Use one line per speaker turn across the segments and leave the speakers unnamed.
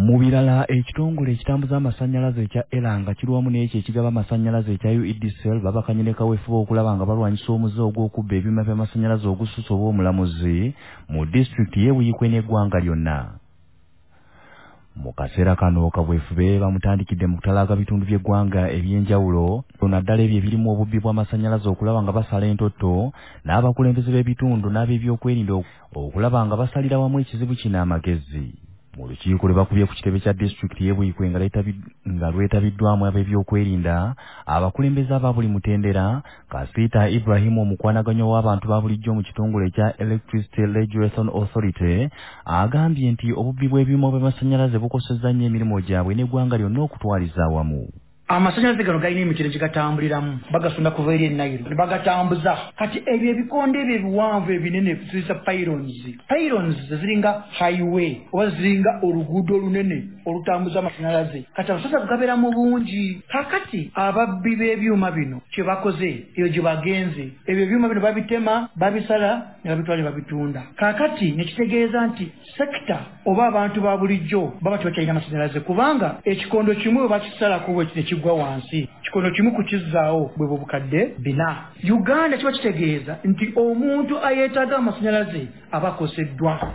Mu birala ekitongole ekitambuza amasannyalaze ekya Elanga kiri wamu n'ekyo ekigaba amasannyalaze ekya UEDCL babakanye ne kaweefube okulaba nga balwanyisa omuze ogw'okubba ebyuma by'amasannyalaze ogususa obw'omulamuzi mu disitulikiti y'e Buyikwe n'eggwanga lyonna. Mu kaseera kano kaweefube bamutandikidde mu kutalaaga bitundu by'eggwanga eby'enjawulo naddala ebyo ebirimu obubbi bw'amasannyalaze okulaba nga basala entotto n'abakulembeze b'ebitundu n'ab'ebyokwerinda okulaba nga basalira wamu ekizibu kino amagezi. Mu lukiiko lwe bakubye ku kitebe kya disitulikiti y'e Buyikwe nga lwetabiddwamu ab'ebyokwerinda abakulembeze aba buli mutendera Kasiita Ibrahim omukwanaganya w'abantu ba bulijjo mu kitongole ekya Electricity Regulation Authority agambye nti obubbi bw'ebyuma by'amasannyalaze bukosezza nnyo emirimu gyabwe n'eggwanga lyonna okutwaliza awamu.
Amasannyalaze gano galina emikire gigatambuliramu bagasunda kuva eri Nile ne bagatambuza kati ebyo ebikonde ebyo ebiwanvu ebinene tuyita pylons ziringa highway oba ziringa oluguudo olunene olutambuza amasannyalaze kati abasota gabeera mu bungi kakati ababbi b'ebyuma bino kye bakoze eyo gye bagenze ebyo ebyuma bino babitema babisala ne babitwala ne babitunda kakati nekitegeeza nti sekita oba abantu ba bulijjo baba tebakyalina amasannyalaze kubanga ekikondo kimu bakisalako bwe kigwa wansi kikono kimu kukizzaawo bwe bukadde 4. Uganda kiba kitegeeza nti omuntu ayeetaaga amasannyalaze abakoseddwa.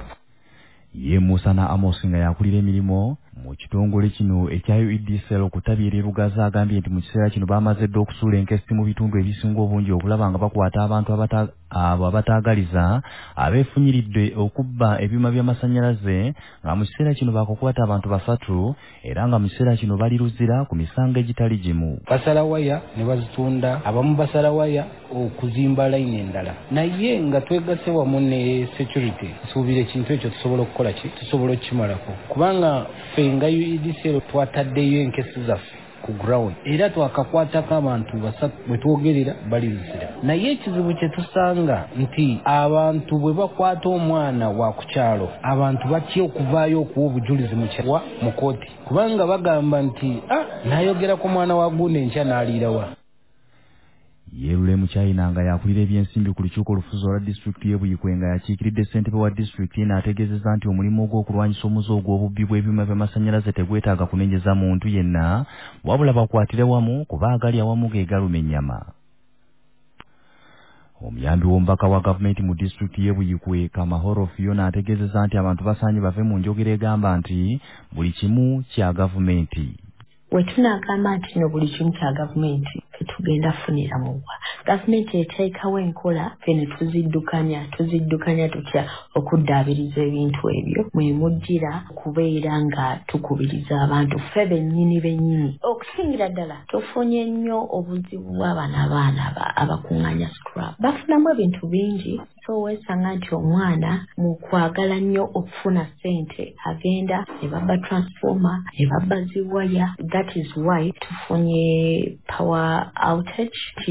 Ye Musana Amos nga yakulira emirimu mu kitongole kino ekya UEDCL okutabyera erugaza agambye nti mu kiseera kino bamaze dda okusuula enkesi mu bitundu ebisinga obungi okulaba nga bakwata abantu abataagaliza abeefunyiridde okubba ebyuma by'amasannyalaze nga mu kiseera kino baakukwata abantu 3 era nga mu kiseera kino bali luzira ku misango egitali gimu.
Basala waya ne bazitunda abamu basala waya okuzimba layini endala naye nga twegase wamu ne security tusuubira ekintu ekyo tusobola okukola tusobola okukimalako kubanga nga UEDCL twataddeyo enkesi zaffe ku ground era twakakwatako abantu 3 bwe twogerera bali luzira naye ekizibu kye tusanga nti abantu bwe bakwata omwana wa ku kyalo abantu batya okuvaayo okuwa obujulizi mu kooti kubanga bagamba nti nayogera ku mwana wa gundi enkya n'aliirawa.
Yerule Muchayina nga yakulira ebyensimbi ku lukiiko olufuzi olwa disitulikiti y'e Buyikwe nga yakiikiridde ssentebe wa disitulikiti n'ategeezezza nti omulimu ogw'okulwanyisa omuze ogw'obubbi bw'ebyuma by'amasannyalaze tegwetaaga kunenyeza muntu yenna wabula bakwatire wamu kuba agali awamu ge galuma ennyama. Omuyambi w'omubaka wa gavumenti mu disitulikiti y'e Buyikwe Kamahoro Fiona ategeezezza nti abantu basaanye bave mu njogera egamba nti buli kimu kya gavumenti.
We tunagamba nti no buli kimu kya gavumenti tetugenda funira muwa gavumenti eteekawo enkola fene tuziddukanya tutya okuddaabiriza ebintu ebyo mwe mujjira kubeera nga tukubiriza abantu ffe bennyini okusingira ddala tufunye nnyo obuzibu bw'abaana abakuŋŋanya scrap bafunamu ebintu bingi so weesanga nti omwana mu kwagala nnyo okufuna ssente agenda ne babba transformer ne babba ziwaya that is why tufunye power outage.